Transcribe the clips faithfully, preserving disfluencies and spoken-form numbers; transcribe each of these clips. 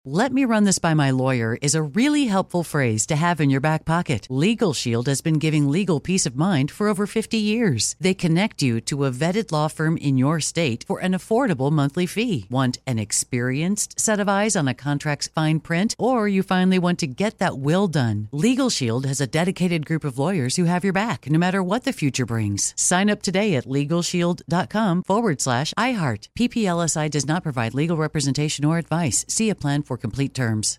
"Let me run this by my lawyer" is a really helpful phrase to have in your back pocket. Legal Shield has been giving legal peace of mind for over fifty years. They connect you to a vetted law firm in your state for an affordable monthly fee. Want an experienced set of eyes on a contract's fine print? Or you finally want to get that will done? Legal Shield has a dedicated group of lawyers who have your back, no matter what the future brings. Sign up today at LegalShield.com forward slash iHeart. P P L S I does not provide legal representation or advice. See a plan for complete terms.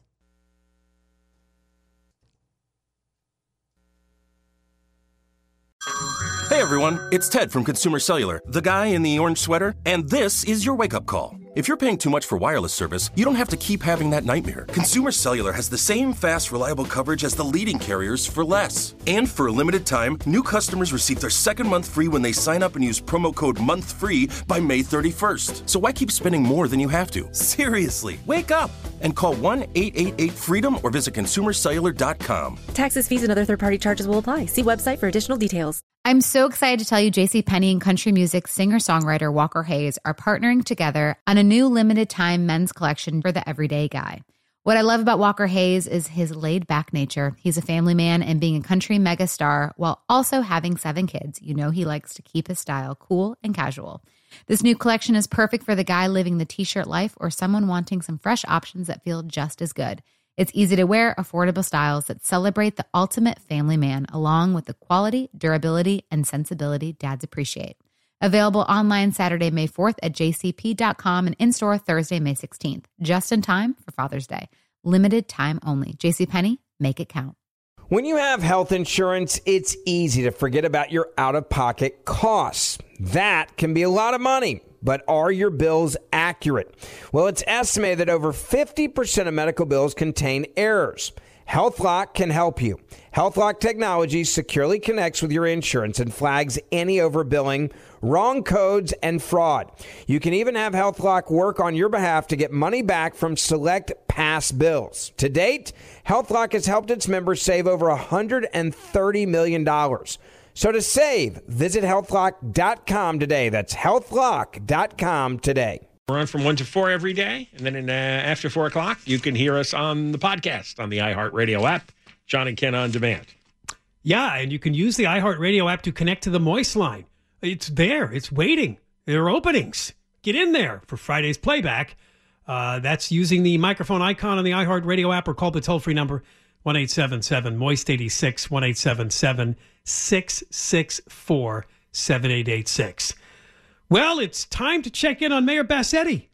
Hey everyone, it's Ted from Consumer Cellular, the guy in the orange sweater, and this is your wake-up call. If you're paying too much for wireless service, you don't have to keep having that nightmare. Consumer Cellular has the same fast, reliable coverage as the leading carriers for less. And for a limited time, new customers receive their second month free when they sign up and use promo code MONTHFREE by May thirty-first. So why keep spending more than you have to? Seriously, wake up and call one eight eight eight FREEDOM or visit consumer cellular dot com. Taxes, fees, and other third-party charges will apply. See website for additional details. I'm so excited to tell you JCPenney and country music singer-songwriter Walker Hayes are partnering together on a new limited-time men's collection for the everyday guy. What I love about Walker Hayes is his laid-back nature. He's a family man, and being a country megastar while also having seven kids, you know he likes to keep his style cool and casual. This new collection is perfect for the guy living the t-shirt life or someone wanting some fresh options that feel just as good. It's easy to wear, affordable styles that celebrate the ultimate family man, along with the quality, durability, and sensibility dads appreciate. Available online Saturday, May fourth at j c p dot com and in-store Thursday, May sixteenth. Just in time for Father's Day. Limited time only. JCPenney, make it count. When you have health insurance, it's easy to forget about your out-of-pocket costs. That can be a lot of money. But are your bills accurate? Well, it's estimated that over fifty percent of medical bills contain errors. HealthLock can help you. HealthLock technology securely connects with your insurance and flags any overbilling, wrong codes, and fraud. You can even have HealthLock work on your behalf to get money back from select past bills. To date, HealthLock has helped its members save over one hundred thirty million dollars. So to save, visit health lock dot com today. That's health lock dot com today. We're on from one to four every day. And then in, uh, after four o'clock, you can hear us on the podcast on the iHeartRadio app. John and Ken on demand. Yeah, and you can use the iHeartRadio app to connect to the Moist line. It's there. It's waiting. There are openings. Get in there for Friday's playback. Uh, that's using the microphone icon on the iHeartRadio app or call the toll-free number one eight seven seven moist eighty-six, one eight seven seven six six four seven eight eight six. Well, it's time to check in on Mayor Bassetti.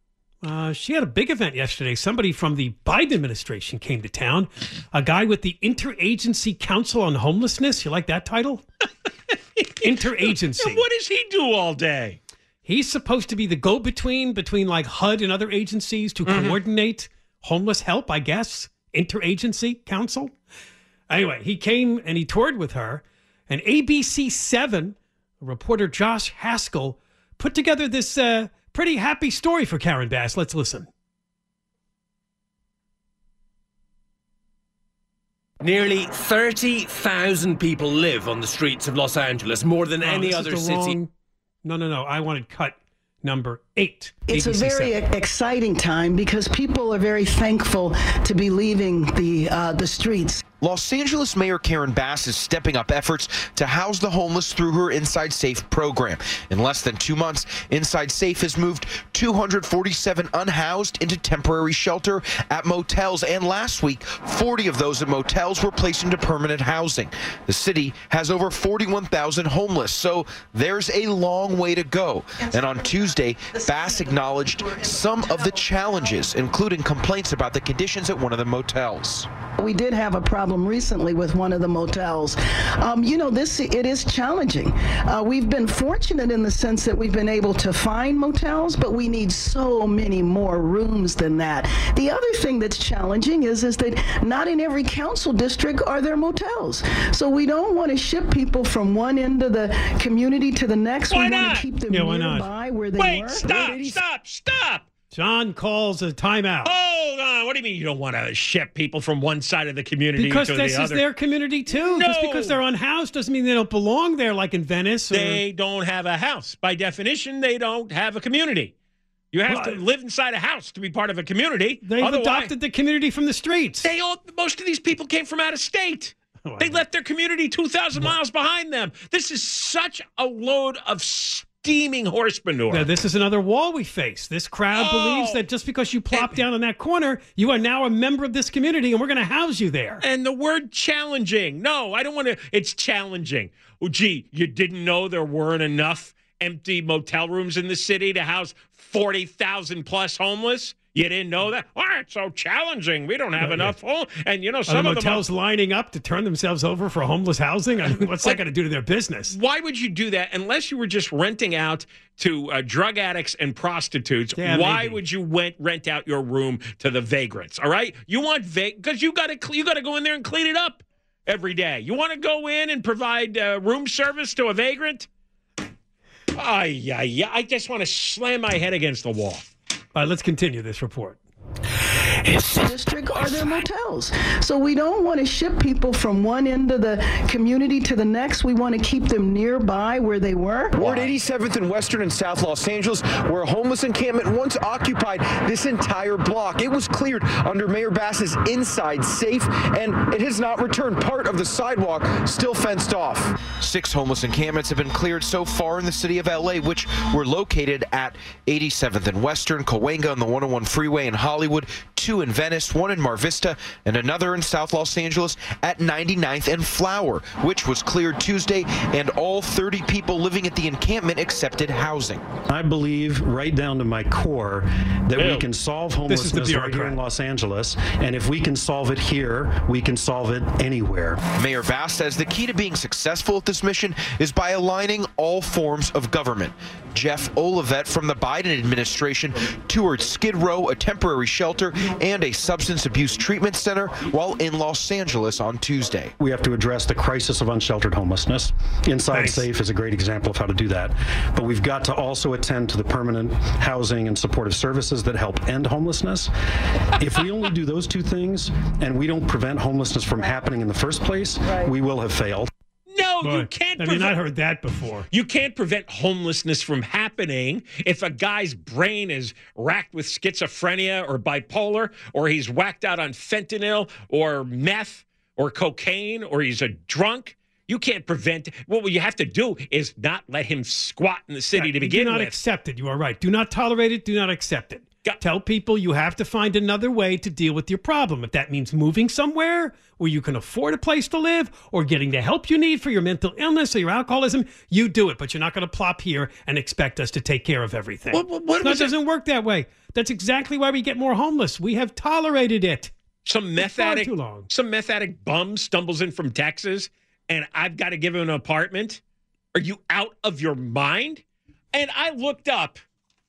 Uh, she had a big event yesterday. Somebody from the Biden administration came to town. A guy with the Interagency Council on Homelessness. You like that title? Interagency. And what does he do all day? He's supposed to be the go-between between like H U D and other agencies to mm-hmm. coordinate homeless help, I guess. Interagency Council. Anyway, he came and he toured with her. And A B C seven reporter Josh Haskell put together this uh, pretty happy story for Karen Bass. Let's listen. Nearly thirty thousand people live on the streets of Los Angeles, more than oh, any this other is the city. Wrong... No, no, no. I wanted cut number eight. It's A B C a very seven. exciting time because people are very thankful to be leaving the uh, the streets. Los Angeles Mayor Karen Bass is stepping up efforts to house the homeless through her Inside Safe program. In less than two months, Inside Safe has moved two hundred forty-seven unhoused into temporary shelter at motels, and last week, forty of those at motels were placed into permanent housing. The city has over forty-one thousand homeless, so there's a long way to go. And on Tuesday, Bass acknowledged some of the challenges, including complaints about the conditions at one of the motels. We did have a problem recently with one of the motels. Um, you know, this it is challenging. Uh, we've been fortunate in the sense that we've been able to find motels, but we need so many more rooms than that. The other thing that's challenging is, is that not in every council district are there motels. So we don't want to ship people from one end of the community to the next. Why we not? want to keep them Yeah, why nearby not? where they Wait, were. stop, stop, stop. John calls a timeout. Hold on. What do you mean you don't want to ship people from one side of the community Because to this the is other? their community, too. No. Just because they're unhoused doesn't mean they don't belong there, like in Venice. Or... They don't have a house. By definition, they don't have a community. You have Well, to live inside a house to be part of a community. They've Otherwise, adopted the community from the streets. They all, most of these people came from out of state. Oh, they left their community two thousand miles behind them. This is such a load of steaming horse manure. Now, this is another wall we face. This crowd Oh. believes that just because you plop And- down in that corner, you are now a member of this community, and we're going to house you there. And the word challenging. No, I don't want to. It's challenging. Oh, gee, you didn't know there weren't enough empty motel rooms in the city to house forty thousand plus homeless? You didn't know that? Oh, it's so challenging. We don't have No, enough home. And, you know, Are some the of them. motels lining up to turn themselves over for homeless housing? I mean, what's that going to do to their business? Why would you do that unless you were just renting out to uh, drug addicts and prostitutes? Yeah, why maybe. would you went, rent out your room to the vagrants? All right, you want vac because you got to you got to go in there and clean it up every day. You want to go in and provide uh, room service to a vagrant? Ah, yeah, yeah. I just want to slam my head against the wall. All right, let's continue this report. District are their motels. So we don't want to ship people from one end of the community to the next. We want to keep them nearby where they were. Ward eighty-seventh in Western and South Los Angeles, where a homeless encampment once occupied this entire block. It was cleared under Mayor Bass's inside safe, and it has not returned. Part of the sidewalk still fenced off. Six homeless encampments have been cleared so far in the city of L A, which were located at eighty-seventh and Western, Cahuenga on the one oh one freeway in Hollywood, two in Venice, one in Mar Vista, and another in South Los Angeles at ninety-ninth and Flower, which was cleared Tuesday, and all thirty people living at the encampment accepted housing. I believe right down to my core that Ew. we can solve This is the homelessness right here bureaucrat. in Los Angeles, and if we can solve it here, we can solve it anywhere. Mayor Bass says the key to being successful at this mission is by aligning all forms of government. Jeff Olivet from the Biden administration toured Skid Row, a temporary shelter, and a substance abuse treatment center while in Los Angeles on Tuesday. We have to address the crisis of unsheltered homelessness. Inside Thanks. Safe is a great example of how to do that. But we've got to also attend to the permanent housing and supportive services that help end homelessness. If we only do those two things and we don't prevent homelessness from happening in the first place, we will have failed. No, Boy, you can't. have you not prevent- heard that before? You can't prevent homelessness from happening if a guy's brain is racked with schizophrenia or bipolar, or he's whacked out on fentanyl or meth or cocaine, or he's a drunk. You can't prevent. What you have to do is not let him squat in the city Yeah, to begin do not with. accept it. You are right. Do not tolerate it. Do not accept it. Got- Tell people you have to find another way to deal with your problem. If that means moving somewhere where you can afford a place to live or getting the help you need for your mental illness or your alcoholism, you do it. But you're not going to plop here and expect us to take care of everything. What- what- what that was it? doesn't work that way. That's exactly why we get more homeless. We have tolerated it. Some meth far addict, too long. some meth addict bum stumbles in from Texas, and I've got to give him an apartment. Are you out of your mind? And I looked up.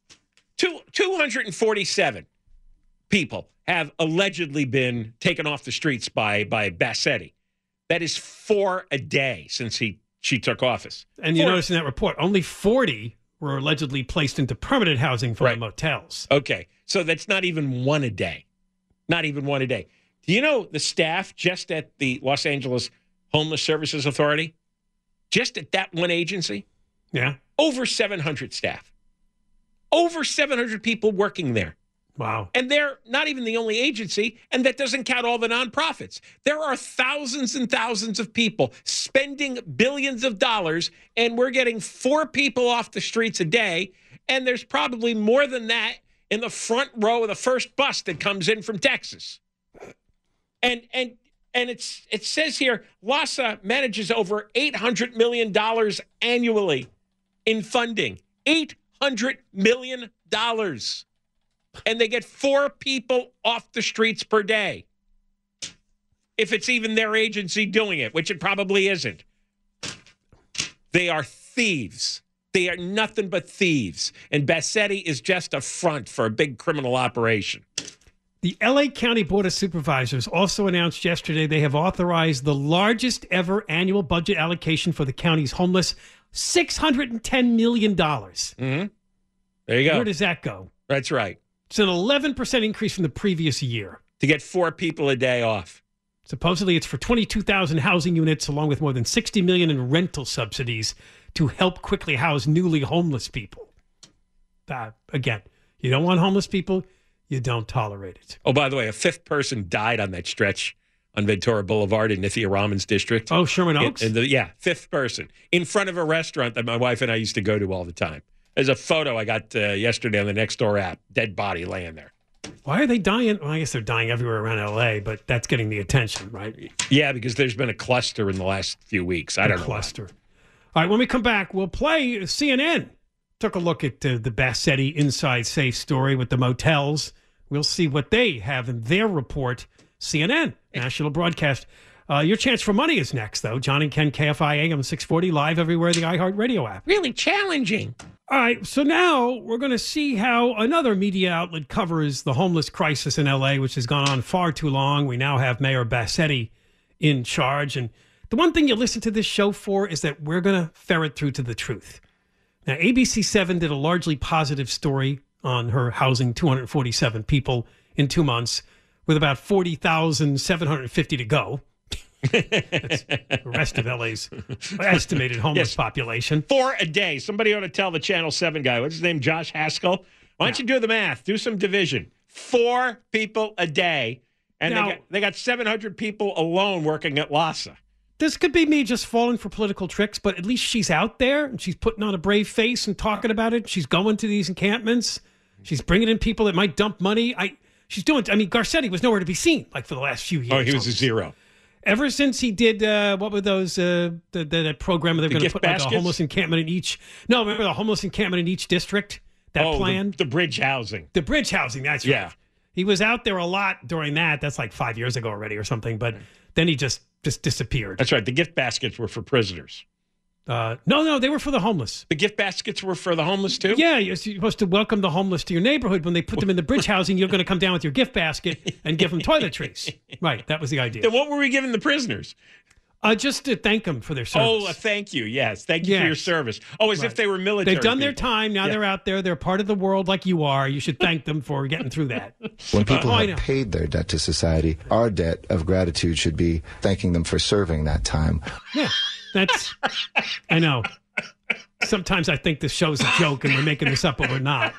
Two, two hundred forty-seven people have allegedly been taken off the streets by by Bassetti. That is four a day since he she took office. And you Four- notice in that report, only forty were allegedly placed into permanent housing from Right. the motels. Okay, so that's not even one a day. Not even one a day. Do you know the staff just at the Los Angeles Homeless Services Authority, just at that one agency, Yeah. over seven hundred staff. Over seven hundred people working there. Wow. And they're not even the only agency, and that doesn't count all the nonprofits. There are thousands and thousands of people spending billions of dollars, and we're getting four people off the streets a day, and there's probably more than that in the front row of the first bus that comes in from Texas. And and and it's it says here, LAHSA manages over eight hundred million dollars annually in funding. eight hundred million dollars. And they get four people off the streets per day. If it's even their agency doing it, which it probably isn't. They are thieves. They are nothing but thieves. And Bassetti is just a front for a big criminal operation. The L A County Board of Supervisors also announced yesterday they have authorized the largest ever annual budget allocation for the county's homeless, six hundred ten million dollars. Mm-hmm. There you go. Where does that go? That's right. It's an eleven percent increase from the previous year. To get four people a day off. Supposedly, it's for twenty-two thousand housing units, along with more than sixty million dollars in rental subsidies to help quickly house newly homeless people. Uh, again, You don't want homeless people. You don't tolerate it. Oh, by the way, a fifth person died on that stretch on Ventura Boulevard in Nithya Raman's district. Oh, Sherman Oaks? In, in the, yeah, fifth person. In front of a restaurant that my wife and I used to go to all the time. There's a photo I got uh, yesterday on the Nextdoor app. Dead body laying there. Why are they dying? Well, I guess they're dying everywhere around L A, but that's getting the attention, right? Yeah, because there's been a cluster in the last few weeks. I don't know. Cluster. All right, when we come back, we'll play C N N. Took a look at uh, the Bassetti Inside Safe story with the motels. We'll see what they have in their report. C N N, national broadcast. Uh, your chance for money is next, though. John and Ken, K F I A M six forty, live everywhere, the iHeartRadio app. Really challenging. All right, so now we're going to see how another media outlet covers the homeless crisis in L A, which has gone on far too long. We now have Mayor Bassetti in charge. And the one thing you listen to this show for is that we're going to ferret through to the truth. Now, A B C seven did a largely positive story on her housing two hundred forty-seven people in two months with about forty thousand seven hundred fifty to go. That's the rest of L A's estimated homeless Yes. population. Four a day. Somebody ought to tell the Channel seven guy, what's his name, Josh Haskell? Why don't Yeah. you do the math? Do some division. Four people a day. And Now- they, got, they got seven hundred people alone working at LASA. This could be me just falling for political tricks, but at least she's out there and she's putting on a brave face and talking about it. She's going to these encampments. She's bringing in people that might dump money. I, she's doing. I mean, Garcetti was nowhere to be seen, like for the last few years. Oh, he was a zero. Ever since he did, uh, what were those, uh, the, the, that program where they're The going to gift put like, a baskets? homeless encampment in each, no, remember the homeless encampment in each district? That oh, plan? The, the bridge housing. The bridge housing, that's Yeah. right. He was out there a lot during that. That's like five years ago already or something, but then he just, just disappeared. That's right. The gift baskets were for prisoners. Uh, no, no, they were for the homeless. The gift baskets were for the homeless, too? Yeah, you're supposed to welcome the homeless to your neighborhood. When they put them in the bridge housing, you're going to come down with your gift basket and give them toiletries. Right, that was the idea. Then what were we giving the prisoners? Uh, just to thank them for their service. Oh, a thank you. Yes. Thank you for Yes. your service. Oh, as Right. if they were military They've done their people. time. Now Yeah. they're out there. They're part of the world like you are. You should thank them for getting through that. When people Oh, I have know. paid their debt to society, our debt of gratitude should be thanking them for serving that time. Yeah, that's, I know. Sometimes I think this show's a joke and we're making this up, but we're not.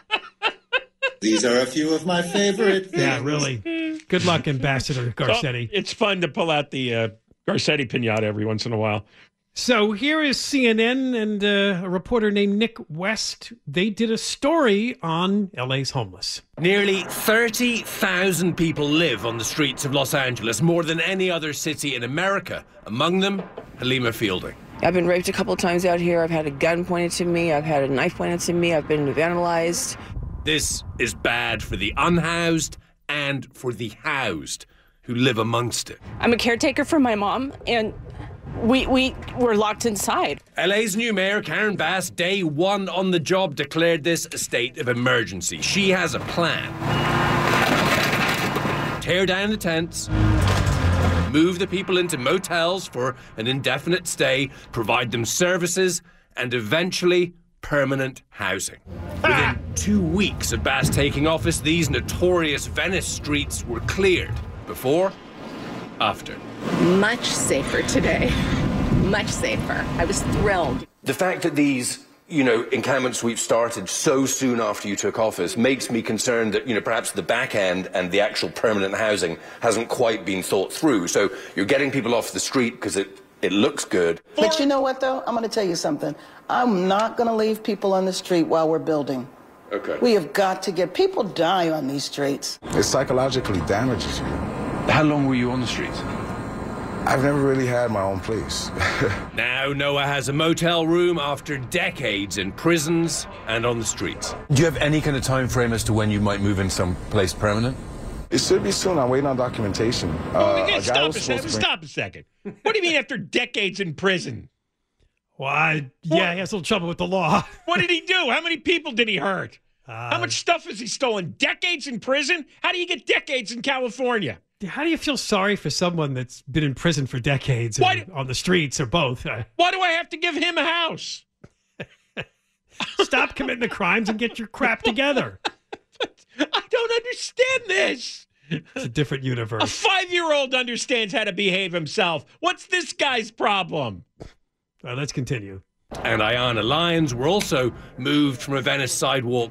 These are a few of my favorite things. Yeah, really. Good luck, Ambassador Garcetti. Well, it's fun to pull out the uh, Garcetti pinata every once in a while. So here is C N N and uh, a reporter named Nick West. They did a story on L A's homeless. Nearly thirty thousand people live on the streets of Los Angeles, more than any other city in America. Among them, Halima Fielding. I've been raped a couple times out here. I've had a gun pointed to me. I've had a knife pointed to me. I've been vandalized. This is bad for the unhoused and for the housed who live amongst it. I'm a caretaker for my mom, and we we were locked inside. L A's new mayor, Karen Bass, day one on the job, declared this a state of emergency. She has a plan. Tear down the tents, move the people into motels for an indefinite stay, provide them services, and eventually permanent housing. Within two weeks of Bass taking office, these notorious Venice streets were cleared. Before, after. Much safer today. Much safer. I was thrilled. The fact that these, you know, encampment sweeps started so soon after you took office makes me concerned that, you know, perhaps the back end and the actual permanent housing hasn't quite been thought through. So you're getting people off the street because it, it looks good. But you know what, though? I'm going to tell you something. I'm not going to leave people on the street while we're building. Okay. We have got to get people die on these streets. It psychologically damages you. How long were you on the streets? I've never really had my own place. Now Noah has a motel room after decades in prisons and on the streets. Do you have any kind of time frame as to when you might move in some place permanent? It should be soon. I'm waiting on documentation. Oh, Uh, we a can't guy stop was a supposed second. to bring- Stop a second. What do you mean after decades in prison? Well, I, yeah, he has a little trouble with the law. What did he do? How many people did he hurt? Uh, How much stuff has he stolen? Decades in prison? How do you get decades in California? How do you feel sorry for someone that's been in prison for decades or Why- on the streets or both? Uh, Why do I have to give him a house? Stop committing the crimes and get your crap together. I don't understand this. It's a different A universe. five-year-old understands how to behave himself. What's this guy's problem? All right, let's continue. And Ayanna Lyons were also moved from a Venice sidewalk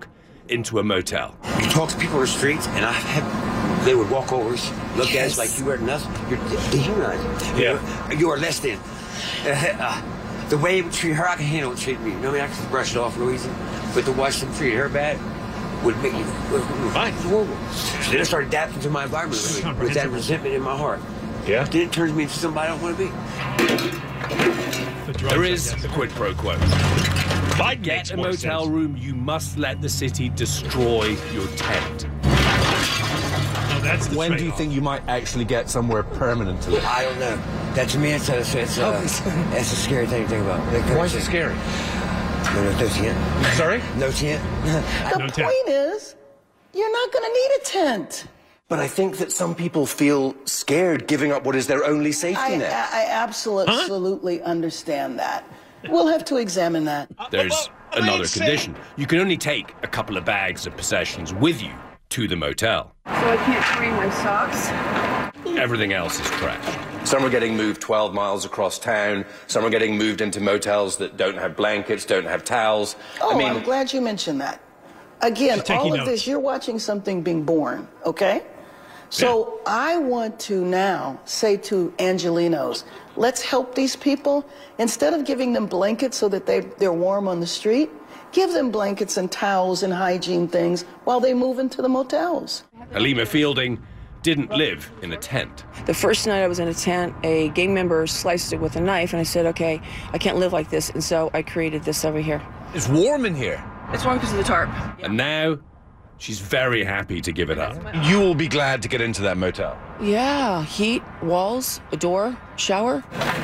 into a motel. You talk to people on the streets, and I have, they would walk over, look yes. at us like you are nothing. You're dehumanizing. You yeah. know? You are less than. Uh, uh, the way it treat her, I can handle it treating me. You know what I mean? I can brush it off real easy. But to watch them treat her bad would make you fine. Horrible. So then I started adapting to my environment really, with that resentment in my heart. Yeah. Then it turns me into somebody I don't want to be. The there is a quid pro quo. If I get a motel sense. room, you must let the city destroy your tent. No, that's the when do you think you might actually get somewhere permanent to live? I don't know. That to me, it's a, it's a, oh. it's a scary thing to think about. Why is it scary? No, no, no tent. Sorry? No tent. The no point tent. is, you're not going to need a tent. But I think that some people feel scared giving up what is their only safety I, net. I, I absolutely, huh? absolutely understand that. We'll have to examine that. There's uh, well, another condition. You can only take a couple of bags of possessions with you to the motel. So I can't carry my socks? Everything else is trash. Some are getting moved twelve miles across town. Some are getting moved into motels that don't have blankets, don't have towels. Oh, I mean, I'm glad you mentioned that. Again, all of notes. this, you're watching something being born, okay? So yeah. I want to now say to Angelenos, let's help these people. Instead of giving them blankets so that they, they're warm on the street, give them blankets and towels and hygiene things while they move into the motels. Halima Fielding didn't live in a tent. The first night I was in a tent, a gang member sliced it with a knife, and I said, okay, I can't live like this, and so I created this over here. It's warm in here. It's warm because of the tarp. And now, she's very happy to give it up. You will be glad to get into that motel. Yeah, heat, walls, a door, shower.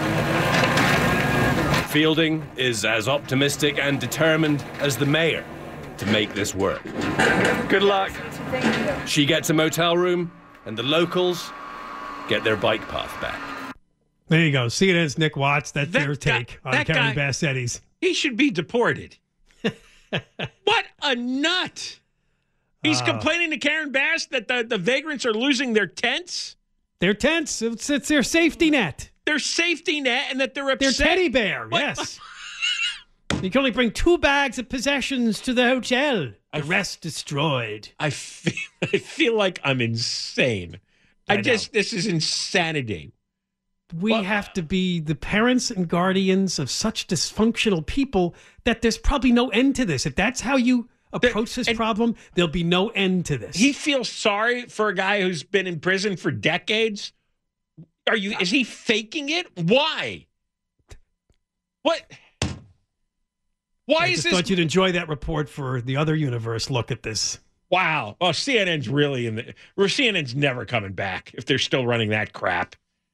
Fielding is as optimistic and determined as the mayor to make this work. Good luck. Thank you. She gets a motel room, and the locals get their bike path back. There you go. C N N's Nick Watts. That's That their guy- take on that Karen guy- Bassetti's. He should be deported. What a nut. He's Uh, complaining to Karen Bass that the, the vagrants are losing their tents. Their tents. It's, it's their safety net. Their safety net, and that they're Their upset. teddy bear. What? Yes. You can only bring two bags of possessions to the hotel. The rest destroyed. I feel, I feel like I'm insane. I, I know. just, this is insanity. We Well- have to be the parents and guardians of such dysfunctional people that there's probably no end to this. If that's how you approach this and- problem, there'll be no end to this. He feels sorry for a guy who's been in prison for decades. Are you? Is he faking it? Why? What? Why I is just this? thought you'd enjoy that report for the other universe look at this. Wow. Oh, C N N's really in the. Or C N N's never coming back if they're still running that crap.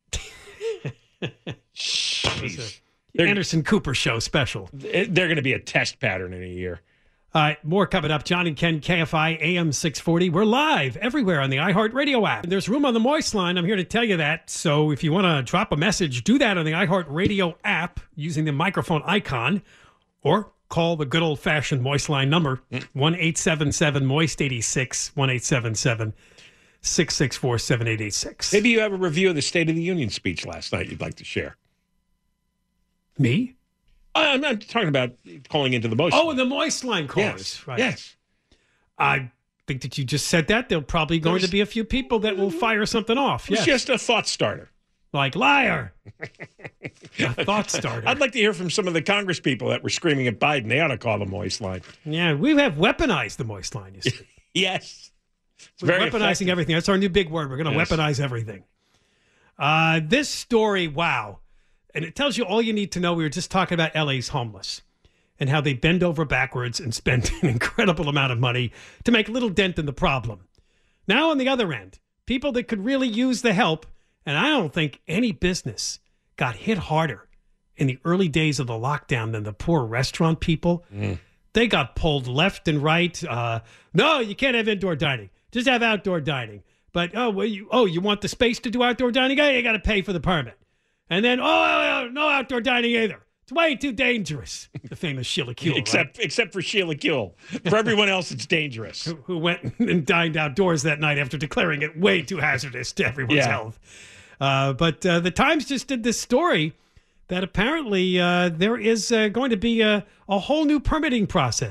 Jeez. They're- Anderson Cooper show special. They're going to be a test pattern in a year. All right, more coming up. John and Ken, K F I, A M six forty. We're live everywhere on the iHeartRadio app. There's room on the Moist line. I'm here to tell you that. So if you want to drop a message, do that on the iHeartRadio app using the microphone icon, or call the good old-fashioned Moist line number, one eight seven seven moist eighty-six, one eight seven seven, six six four, seven eight eight six. Maybe you have a review of the State of the Union speech last night you'd like to share. Me? I'm not talking about calling into the Moist. Oh, the Moist line callers. Yes. Right. Yes. I think that you just said that. There'll probably going There's- to be a few people that will fire something off. It's Yes. just a thought starter. Like, liar. A thought starter. I'd like to hear from some of the Congress people that were screaming at Biden. They ought to call the Moist line. Yeah, we have weaponized the Moist line, you see. Yes. It's We're very weaponizing effective. everything. That's our new big word. We're going to Yes. weaponize everything. Uh, this story, wow. And it tells you all you need to know. We were just talking about L A's homeless and how they bend over backwards and spend an incredible amount of money to make a little dent in the problem. Now, on the other end, people that could really use the help, and I don't think any business got hit harder in the early days of the lockdown than the poor restaurant people. Mm. They got pulled left and right. Uh, no, you can't have indoor dining. Just have outdoor dining. But, oh, well, you, oh, you want the space to do outdoor dining? Oh, you got to pay for the permit. And then, oh, no outdoor dining either. It's way too dangerous. The famous Sheila Kuehl, Except, right? except for Sheila Kuehl. For everyone else, it's dangerous. Who, who went and dined outdoors that night after declaring it way too hazardous to everyone's Yeah. health. Uh, but uh, the Times just did this story that apparently uh, there is uh, going to be a, a whole new permitting process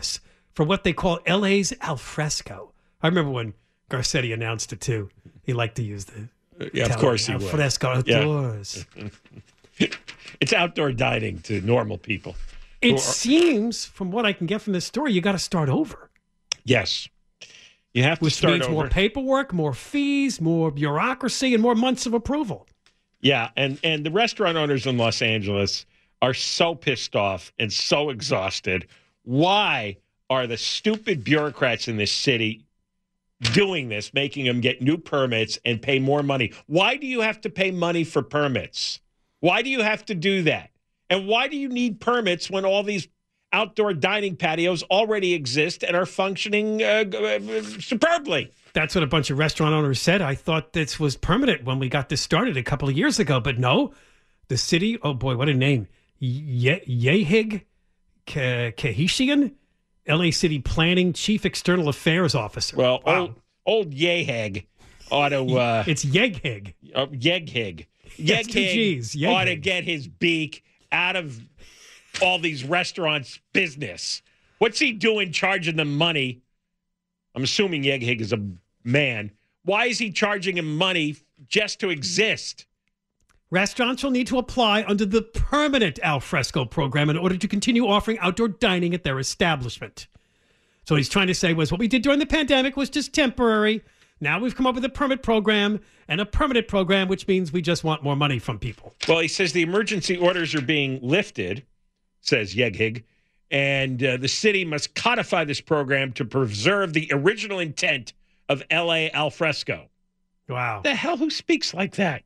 for what they call L A's Alfresco. I remember when Garcetti announced it too. He liked to use the Yeah, Italian of course he would. Alfresco outdoors. Yeah. It's outdoor dining to normal people. It Who are- seems, from what I can get from this story, you got to start over. Yes. You have to Which start means over. more paperwork, more fees, more bureaucracy, and more months of approval. Yeah, and, and the restaurant owners in Los Angeles are so pissed off and so exhausted. Why are the stupid bureaucrats in this city doing this, making them get new permits and pay more money? Why do you have to pay money for permits? Why do you have to do that? And why do you need permits when all these outdoor dining patios already exist and are functioning uh, superbly? That's what a bunch of restaurant owners said. I thought this was permanent when we got this started a couple of years ago, but no. The city, oh boy, what a name. Ye- Yehig Ke- Kehishian, L A City Planning Chief External Affairs Officer. Well, Wow. old, old Yeheg ought to... Uh, it's Yeghig. Uh, Yeghig. That's two G's. Yeghig. ought to get his beak out of all these restaurants' business. What's he doing charging them money? I'm assuming Yeghig is a man. Why is he charging him money just to exist? Restaurants will need to apply under the permanent Alfresco program in order to continue offering outdoor dining at their establishment. So what he's trying to say was what we did during the pandemic was just temporary. Now we've come up with a permit program and a permanent program, which means we just want more money from people. Well, he says the emergency orders are being lifted, says Yeghig, and uh, the city must codify this program to preserve the original intent of L A Alfresco. Wow. The hell, who speaks like that?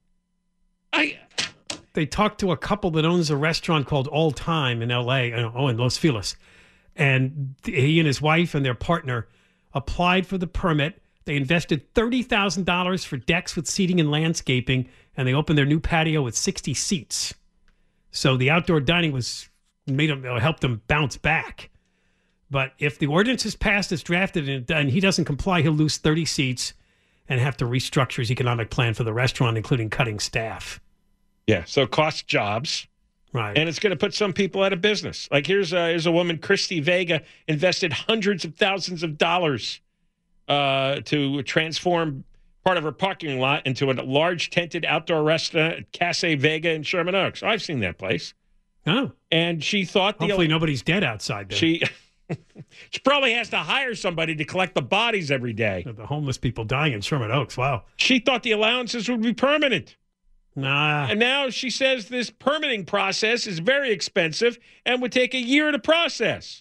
I. They talked to a couple that owns a restaurant called All Time in L A, oh, in Los Feliz. And he and his wife and their partner applied for the permit. They invested thirty thousand dollars for decks with seating and landscaping, and they opened their new patio with sixty seats. So the outdoor dining was made them, helped them bounce back. But if the ordinance is passed as drafted and, and he doesn't comply, he'll lose thirty seats and have to restructure his economic plan for the restaurant, including cutting staff. Yeah, so it costs jobs. Right. And it's going to put some people out of business. Like here's a, here's a woman, Christy Vega, invested hundreds of thousands of dollars uh, to transform part of her parking lot into a large tented outdoor restaurant, Casa Vega in Sherman Oaks. I've seen that place. Oh. And she thought... the Hopefully nobody's dead outside there. She... She probably has to hire somebody to collect the bodies every day. The homeless people dying in Sherman Oaks. Wow. She thought the allowances would be permanent. Nah. And now she says this permitting process is very expensive and would take a year to process.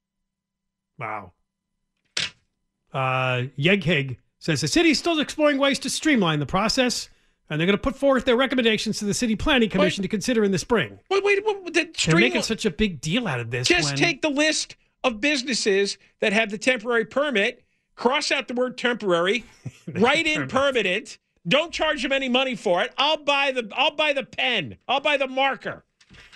Wow. Uh, Yeghig says the city is still exploring ways to streamline the process, and they're going to put forth their recommendations to the City Planning Commission Wait. to consider in the spring. Wait, wait, wait. The They're streamli- making such a big deal out of this. Just when- take the list of businesses that have the temporary permit, cross out the word temporary, write in permanent. Don't charge them any money for it. I'll buy the I'll buy the pen. I'll buy the marker.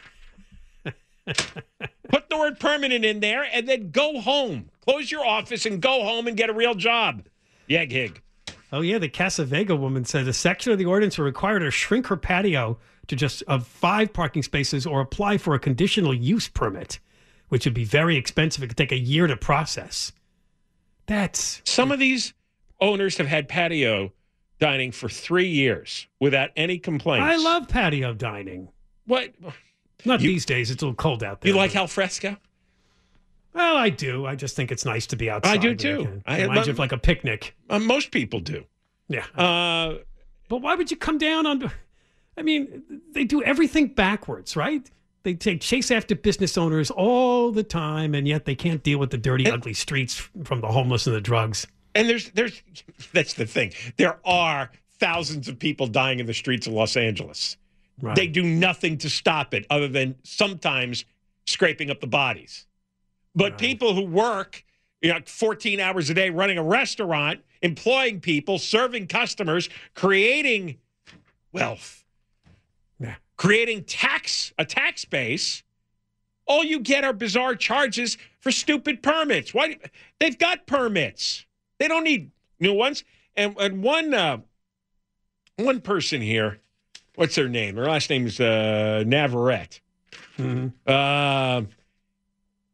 Put the word permanent in there and then go home. Close your office and go home and get a real job. Yeghig. Oh, yeah, the Casa Vega woman said a section of the ordinance will require her to shrink her patio to just of five parking spaces or apply for a conditional use permit, which would be very expensive. It could take a year to process. That's... Some of these owners have had patio dining for three years without any complaints. I love patio dining. What? Not You- these days. It's a little cold out there. You like alfresco? Well, I do. I just think it's nice to be outside. I do It too. can- I- Reminds you of like a picnic. Uh, most people do. Yeah. Uh, but why would you come down on... I mean, they do everything backwards, right? They take chase after business owners all the time, and yet they can't deal with the dirty, And- ugly streets from the homeless and the drugs. And there's, there's, that's the thing. There are thousands of people dying in the streets of Los Angeles. Right. They do nothing to stop it other than sometimes scraping up the bodies. But Right. people who work, you know, fourteen hours a day running a restaurant, employing people, serving customers, creating wealth, Yeah. creating tax, a tax base, all you get are bizarre charges for stupid permits. Why? They've got permits. They don't need new ones. And, and one uh, one person here, what's their name? Her last name is uh, Navarrete. Mm-hmm. Uh,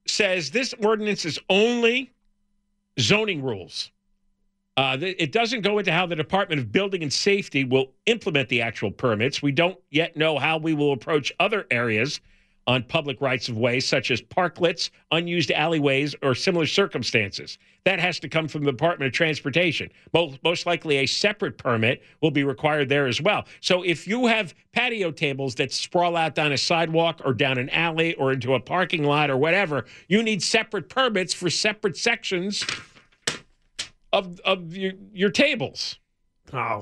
says this ordinance is only zoning rules. Uh, it doesn't go into how the Department of Building and Safety will implement the actual permits. We don't yet know how we will approach other areas on public rights of way, such as parklets, unused alleyways, or similar circumstances. That has to come from the Department of Transportation. Most, most likely a separate permit will be required there as well. So if you have patio tables that sprawl out down a sidewalk or down an alley or into a parking lot or whatever, you need separate permits for separate sections of of your, your tables. Oh.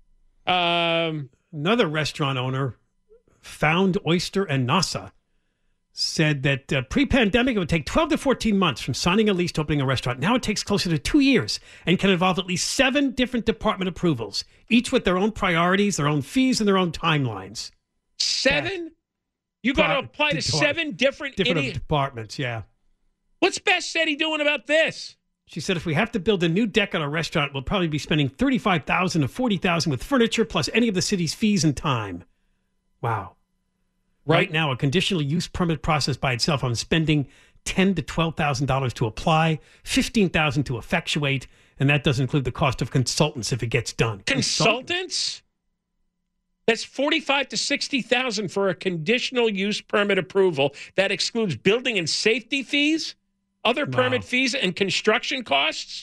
Um, Another restaurant owner, Found Oyster and Nasa, said that uh, pre-pandemic it would take twelve to fourteen months from signing a lease to opening a restaurant. Now it takes closer to two years and can involve at least seven different department approvals, each with their own priorities, their own fees, and their own timelines. Seven? Yeah. You got to Depart- apply to depart- seven different, different idiot- departments, yeah. What's Beth Seti doing about this? She said if we have to build a new deck on a restaurant, we'll probably be spending thirty-five thousand dollars to forty thousand dollars with furniture plus any of the city's fees and time. Wow. Right, right now, a conditional use permit process by itself, I'm spending ten thousand to twelve thousand dollars to apply, fifteen thousand dollars to effectuate, and that doesn't include the cost of consultants if it gets done. Consultants? That's forty-five to sixty thousand for a conditional use permit approval. That excludes building and safety fees, other permit Wow. fees, and construction costs.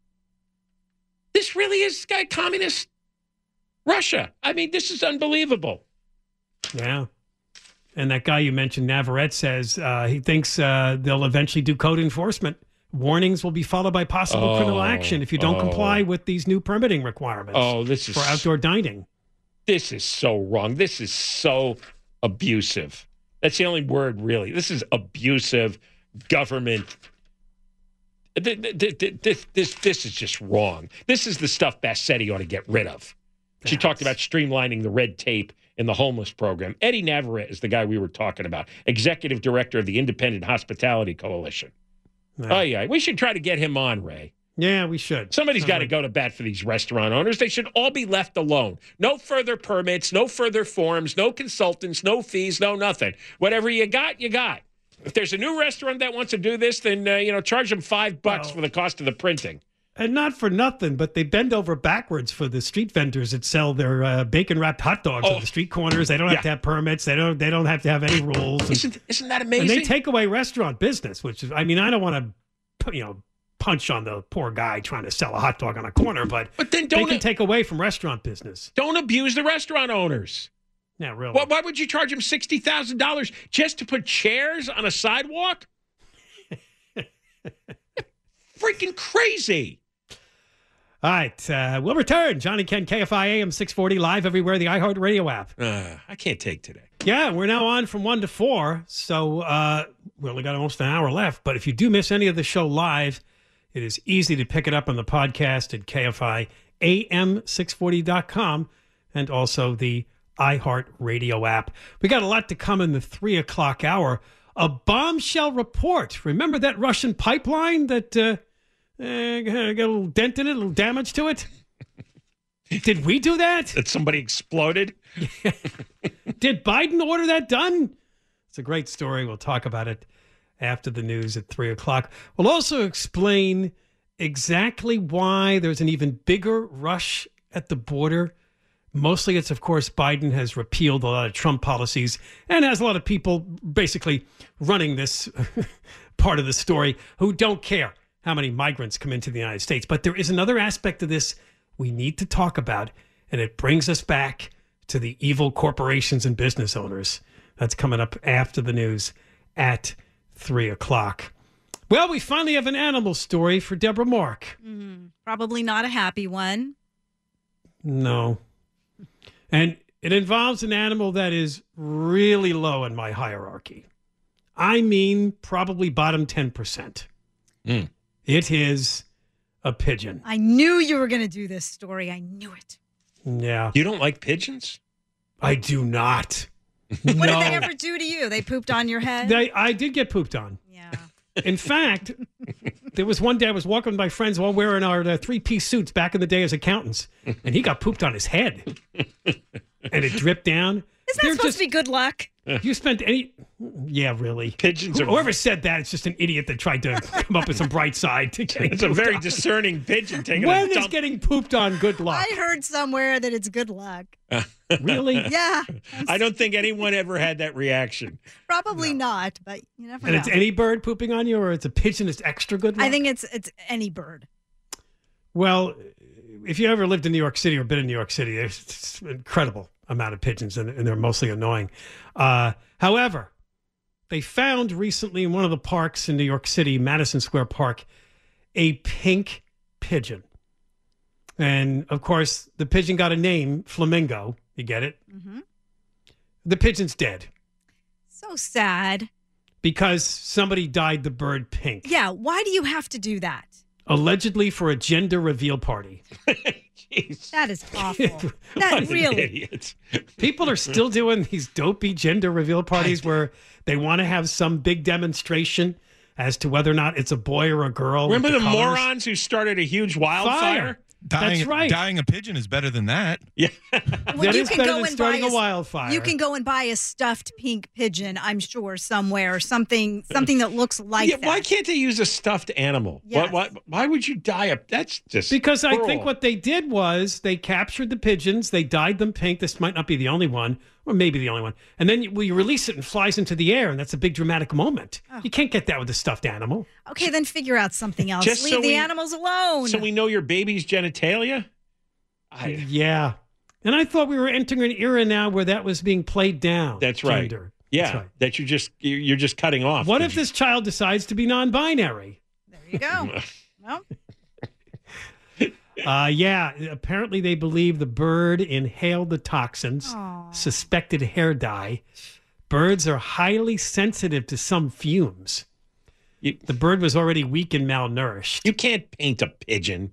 This really is guy communist Russia. I mean, this is unbelievable. Yeah. And that guy you mentioned, Navarrete, says uh, he thinks uh, they'll eventually do code enforcement. Warnings will be followed by possible Oh, criminal action if you don't oh. comply with these new permitting requirements Oh, this is for outdoor dining. This is so wrong. This is so abusive. That's the only word, really. This is abusive government. Th- th- th- th- This, this, this is just wrong. This is the stuff Bassetti ought to get rid of. She talked about streamlining the red tape in the homeless program. Eddie Navarrete is the guy we were talking about, executive director of the Independent Hospitality Coalition. Yeah. Oh, yeah. We should try to get him on, Ray. Yeah, we should. Somebody's Sounds got to like- go to bat for these restaurant owners. They should all be left alone. No further permits, no further forms, no consultants, no fees, no nothing. Whatever you got, you got. If there's a new restaurant that wants to do this, then, uh, you know, charge them five bucks Well- for the cost of the printing. And not for nothing, but they bend over backwards for the street vendors that sell their uh, bacon-wrapped hot dogs Oh. on the street corners. They don't have Yeah. to have permits. They don't. They don't have to have any rules. And, Isn't, isn't that and amazing? they take away restaurant business, which is, I mean, I don't want to, you know, punch on the poor guy trying to sell a hot dog on a corner, but, But then they don't can take away from restaurant business. don't abuse the restaurant owners. Yeah, really. Why, why would you charge them sixty thousand dollars just to put chairs on a sidewalk? Freaking crazy. All right, uh, we'll return. Johnny Ken, K F I A M six forty, live everywhere, the iHeartRadio app. Uh, I can't take today. Yeah, we're now on from one to four, so uh, we only got almost an hour left. But if you do miss any of the show live, it is easy to pick it up on the podcast at K F I A M six forty dot com and also the iHeartRadio app. We got a lot to come in the three o'clock hour. A bombshell report. Remember that Russian pipeline that uh, uh, got a little dent in it, a little damage to it? Did we do that? That somebody exploded? Did Biden order that done? It's a great story. We'll talk about it after the news at three o'clock. We'll also explain exactly why there's an even bigger rush at the border. Mostly it's, of course, Biden has repealed a lot of Trump policies and has a lot of people basically running this part of the story who don't care how many migrants come into the United States. But there is another aspect of this we need to talk about, and it brings us back to the evil corporations and business owners. That's coming up after the news at three o'clock. Well, we finally have an animal story for Deborah Mark. Mm, probably not a happy one. No. And it involves an animal that is really low in my hierarchy. I mean, probably bottom ten percent. Mm. It is a pigeon. I knew you were going to do this story. I knew it. Yeah. You don't like pigeons? I do not. What no. did they ever do to you? They pooped on your head? They, I did get pooped on. Yeah. In fact, there was one day I was walking with my friends while wearing our uh, three-piece suits back in the day as accountants, and he got pooped on his head. And it dripped down. Isn't that supposed to be good luck? You spent any... Yeah, really. Pigeons are... Whoever said that, it's just an idiot that tried to come up with some bright side. To getting It's a very on. discerning pigeon taking When a is dump. getting pooped on good luck? I heard somewhere that it's good luck. Really? Yeah. I don't think anyone ever had that reaction. Probably not, but you never And know. it's any bird pooping on you, or it's a pigeon that's extra good luck? I think it's it's any bird. Well, if you ever lived in New York City or been in New York City, there's an incredible amount of pigeons, and, and they're mostly annoying. Uh, however, they found recently in one of the parks in New York City, Madison Square Park, a pink pigeon. And, of course, the pigeon got a name, Flamingo. You get it? Mm-hmm. The pigeon's dead So sad. because somebody dyed the bird pink, Yeah. Why do you have to do that? allegedly for a gender reveal party. That is awful. What That an really. idiot. People are still doing these dopey gender reveal parties where they want to have some big demonstration as to whether or not it's a boy or a girl. with Remember the, colors. morons who started a huge wildfire? Fire. Dying, That's right. Dying a pigeon is better than that. Yeah. Well, That you is can better go than and starting buy a wildfire. You can go and buy a stuffed pink pigeon, I'm sure, somewhere, something something that looks like Yeah, that. why can't they use a stuffed animal? Yes. Why, why, why would you dye a... That's just Because I cruel. think what they did was they captured the pigeons, they dyed them pink. This might not be the only one, or maybe the only one. And then you, well, you release it and it flies into the air, and that's a big dramatic moment. Oh. You can't get that with a stuffed animal. Okay, then figure out something else. Just Leave so the we- animals alone. So we know your baby's genitalia? I, Yeah. And I thought we were entering an era now where that was being played down. that's right. Gender. Yeah, That's right. that you just you're you're just cutting off. What Did if you- this child decides to be non-binary? There you go. Well, Uh, yeah, apparently they believe the bird inhaled the toxins, Aw. suspected hair dye. Birds are highly sensitive to some fumes. You- The bird was already weak and malnourished. You can't paint a pigeon.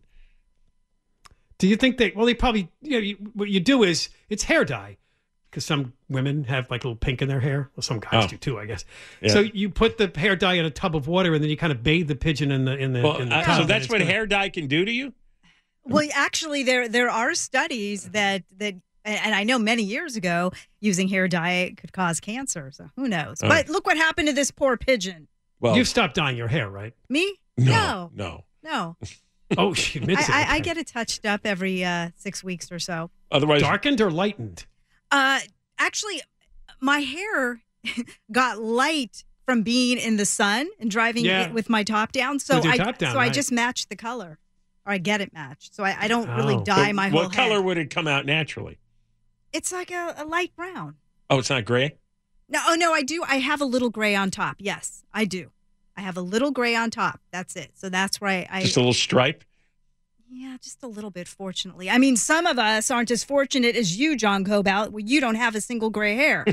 Do you think they, well, they probably, you know, you, what you do is, it's hair dye. Because some women have like a little pink in their hair. Well, some guys Oh. do too, I guess. Yeah. So you put the hair dye in a tub of water and then you kind of bathe the pigeon in the in the, Well, in the uh, tub. so and that's it's what gonna- hair dye can do to you? well, actually, there there are studies that that, and I know many years ago, using hair dye could cause cancer. So who knows? Oh. But look what happened to this poor pigeon. Well, You've stopped dyeing your hair, right? Me? no, No. no. No. Oh, she admits it. I, I, I Okay. get it touched up every uh, six weeks or so. Otherwise, Darkened or lightened? Uh, actually, my hair got light from being in the sun and driving Yeah. it with my top down. So With your I top down, so I right. just match the color, or I get it matched. So I, I don't really Oh. dye But my what whole color head. would it come out naturally? It's like a, a light brown. Oh, it's not gray? No, oh no, I do. I have a little gray on top. Yes, I do. I have a little gray on top. That's it. So that's where I. I Just a little stripe? yeah, just a little bit. Fortunately, I mean, some of us aren't as fortunate as you, John Cobalt. Where you don't have a single gray hair.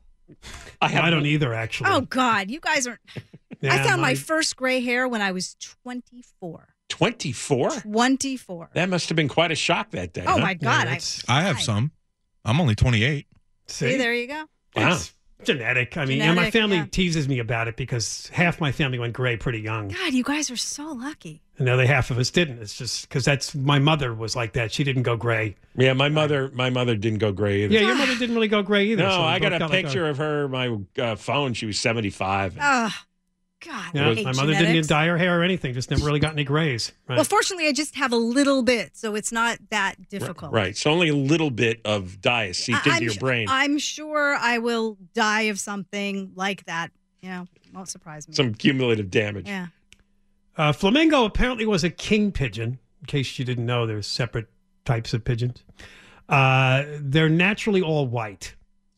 I, have I don't either, actually. Oh God, you guys are. Yeah, I found my mine- first gray hair when I was twenty-four. twenty-four? twenty-four. That must have been quite a shock that day. Oh huh? my God, I, that's- I have some. I'm only twenty-eight. see, there you go. Wow. It's genetic. I mean, and my Genetic, family yeah. teases me about it because half my family went gray pretty young. God, you guys are so lucky. And the other half of us didn't. It's just because that's my mother was like that. She didn't go gray. Yeah, my mother my mother didn't go gray either. Yeah, your mother didn't really go gray either. No, so we I got both a like picture of her, my uh, phone. She was seventy-five. Oh, God. Yeah, I my hate mother genetics. didn't dye her hair or anything. Just never really got any grays. Right. Well, fortunately, I just have a little bit, so it's not that difficult. Right. So only a little bit of dye has seeped I- into I'm your su- brain. I'm sure I will die of something like that. You know, won't surprise me. Some cumulative damage. Yeah. Uh, flamingo apparently was a king pigeon. In case you didn't know, there's separate types of pigeons. Uh, they're naturally all white,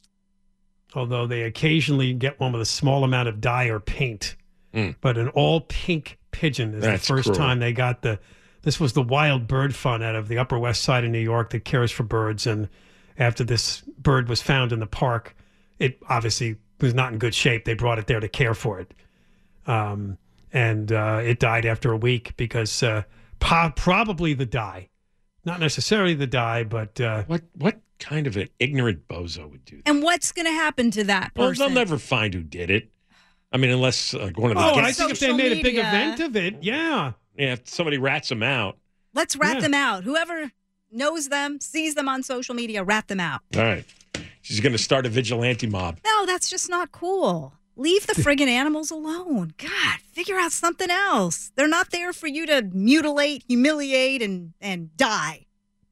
although they occasionally get one with a small amount of dye or paint. Mm. But an all pink pigeon is That's the first cruel. time they got the. This was the Wild Bird Fund out of the Upper West Side of New York that cares for birds. And after this bird was found in the park, it obviously was not in good shape. They brought it there to care for it. Um, and uh, it died after a week because uh, po- probably the dye. Not necessarily the dye, but... Uh, What what kind of an ignorant bozo would do that? And what's going to happen to that Well, person? they'll never find who did it. I mean, unless like one of the oh, I guests, think if they social made a big media. event of it, yeah. yeah, if somebody rats them out. Let's rat Yeah. them out. Whoever knows them, sees them on social media, rat them out. All right. She's going to start a vigilante mob. No, that's just not cool. Leave the friggin' animals alone. God, figure out something else. They're not there for you to mutilate, humiliate, and, and die.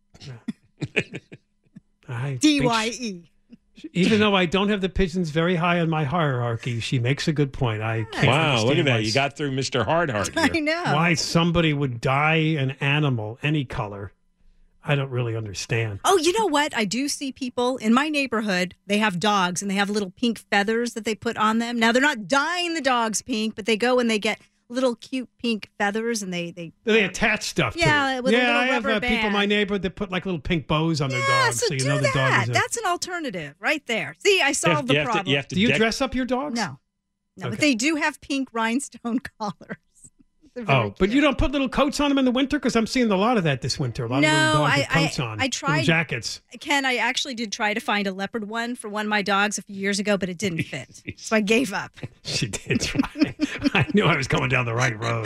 I D Y E. She, even though I don't have the pigeons very high on my hierarchy, she makes a good point. I can't Wow, look at that. why You got through Mister Hardheart here. I know. Why somebody would dye an animal any color. I don't really understand. Oh, you know what? I do see people in my neighborhood. They have dogs and they have little pink feathers that they put on them. Now, they're not dyeing the dogs pink, but they go and they get little cute pink feathers and they... They, they attach stuff yeah, to it. with yeah, a little I have rubber uh, band. people in my neighborhood that put like little pink bows on their Yeah, dogs. so, So you do know the dog that. is a, That's an alternative right there. See, I solved You the have to- problem. you have to Do you deck- dress up your dogs? No. No, Okay. but they do have pink rhinestone collars. They're very Oh, but you don't put little coats on them in the winter? Because I'm seeing a lot of that this winter. A lot No, of little dogs I- with coats I- on. I little tried- jackets. Ken, I actually did try to find a leopard one for one of my dogs a few years ago, but it didn't fit. So I gave up. She did try. I knew I was going down the right road.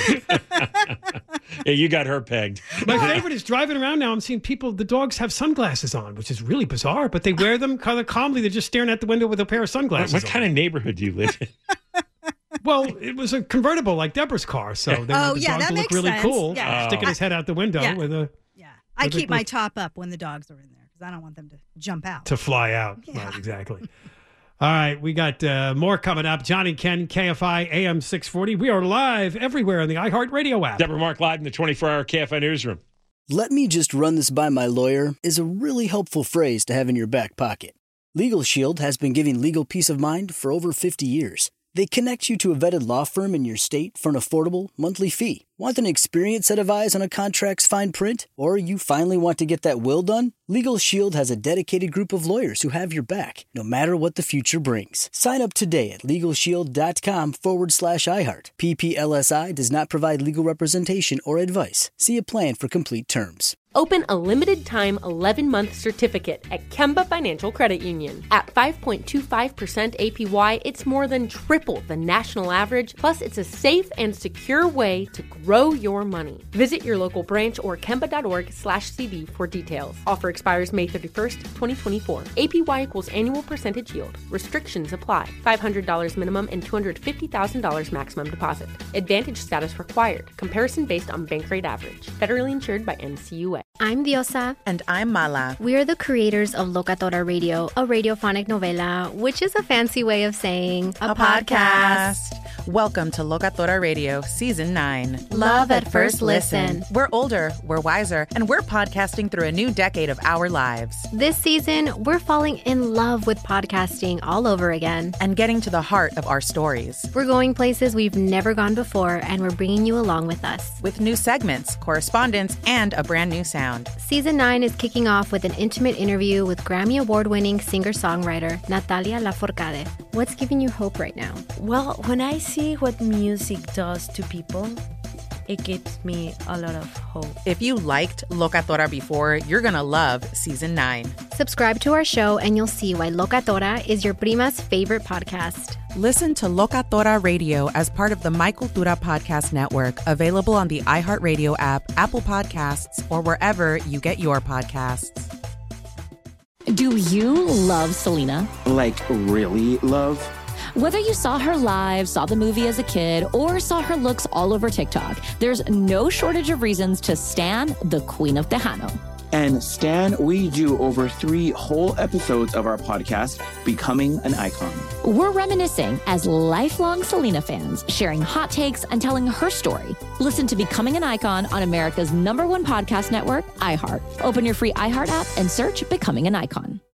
Yeah, you got her pegged. My favorite is driving around now. I'm seeing people, the dogs have sunglasses on, which is really bizarre, but they wear them kind of calmly. They're just staring out the window with a pair of What, sunglasses what on. kind of neighborhood do you live in? Well, it was a convertible like Deborah's car, so they Oh, want the yeah, dog that to look makes really sense. cool, Yeah. sticking Oh. his head out the window Yeah. with a I With a- keep my with- top up when the dogs are in there because I don't want them to jump out. to fly out. Yeah. Right, exactly. All right, we got uh, more coming up. Johnny Ken, K F I, A M six forty. We are live everywhere on the iHeartRadio app. Deborah Mark live in the twenty-four hour K F I newsroom. Let me just run this by my lawyer is a really helpful phrase to have in your back pocket. Legal Shield has been giving legal peace of mind for over fifty years. They connect you to a vetted law firm in your state for an affordable monthly fee. Want an experienced set of eyes on a contract's fine print? Or you finally want to get that will done? Legal Shield has a dedicated group of lawyers who have your back, no matter what the future brings. Sign up today at LegalShield.com forward slash iHeart. P P L S I does not provide legal representation or advice. See a plan for complete terms. Open a limited-time eleven-month certificate at Kemba Financial Credit Union. At five point two five percent A P Y, it's more than triple the national average, plus it's a safe and secure way to grow your money. Visit your local branch or kemba.org slash CD for details. Offer expires May thirty-first, twenty twenty-four. A P Y equals annual percentage yield. Restrictions apply. five hundred dollars minimum and two hundred fifty thousand dollars maximum deposit. Advantage status required. Comparison based on bank rate average. Federally insured by N C U A. I'm Diosa. And I'm Mala. We are the creators of Locatora Radio, a radiophonic novela, which is a fancy way of saying a, A podcast. Welcome to Locatora Radio, Season nine. Love at first listen. We're older, we're wiser, and we're podcasting through a new decade of our lives. This season, we're falling in love with podcasting all over again. And getting to the heart of our stories. We're going places we've never gone before, and we're bringing you along with us. With new segments, correspondence, and a brand new sound. Season nine is kicking off with an intimate interview with Grammy Award-winning singer-songwriter Natalia Lafourcade. What's giving you hope right now? Well, when I see what music does to people, it gives me a lot of hope. If you liked Locatora before, you're going to love Season nine. Subscribe to our show and you'll see why Locatora is your prima's favorite podcast. Listen to Locatora Radio as part of the My Cultura Podcast Network, available on the iHeartRadio app, Apple Podcasts, or wherever you get your podcasts. Do you love Selena? Like, really love? Whether you saw her live, saw the movie as a kid, or saw her looks all over TikTok, there's no shortage of reasons to stan the Queen of Tejano. And Stan, we do over three whole episodes of our podcast, Becoming an Icon. We're reminiscing as lifelong Selena fans, sharing hot takes and telling her story. Listen to Becoming an Icon on America's number one podcast network, iHeart. Open your free iHeart app and search Becoming an Icon.